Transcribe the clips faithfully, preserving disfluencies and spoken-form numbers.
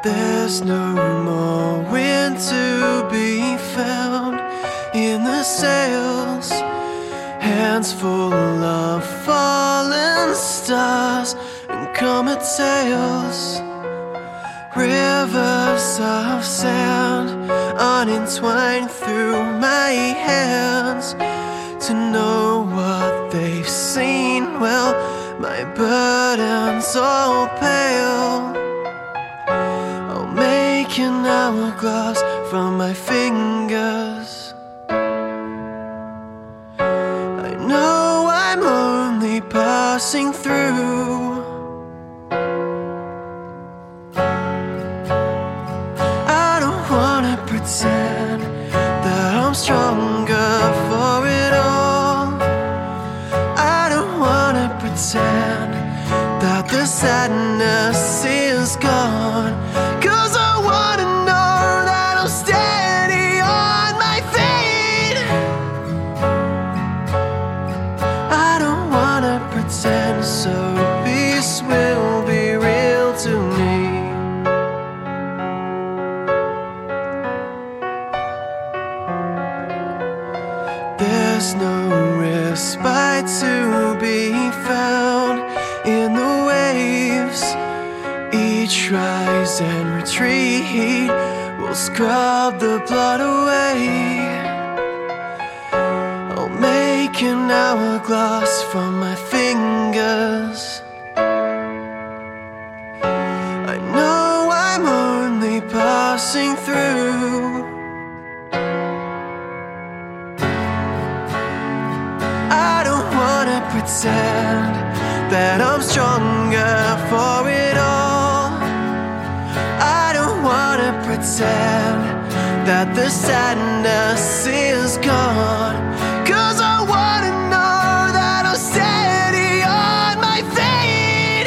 There's no more wind to be found in the sails, hands full of fallen stars and comet sails. Rivers of sand unentwined through my hands to know what they've seen. Well, my burden's all pale. I'll make an hourglass from my fingers. I know I'm only passing through. I don't wanna pretend that I'm stronger for it all. I don't wanna pretend that the sadness is gone, 'cause I wanna know that I'm steady on my feet. I don't wanna pretend, so peace will be real to me. There's no respite to be found in the waves. Each rise and retreat will scrub the blood away. I'll make an hourglass from my fingers. I know I'm only passing through. I don't wanna pretend that I'm stronger for it all. I don't wanna pretend that the sadness is gone, 'cause I wanna know that I'm steady on my feet.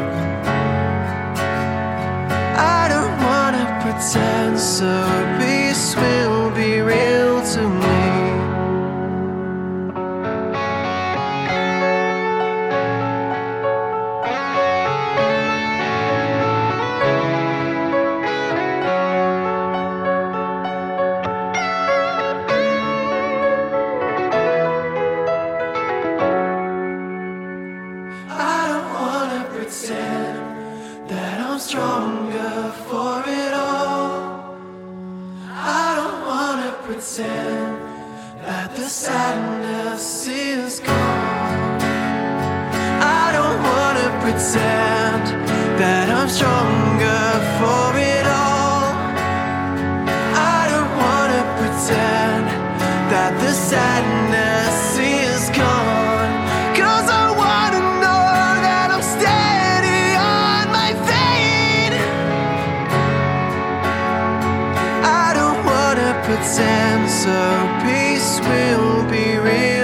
I don't wanna pretend, so peace will be real to me. Pretend that I'm stronger for it all. I don't wanna pretend that the sadness is gone. I don't wanna pretend that I'm stronger for it all. I don't wanna pretend that the sadness is gone, 'cause I wanna know that I'm steady on my feet. I don't wanna pretend, so peace will be real.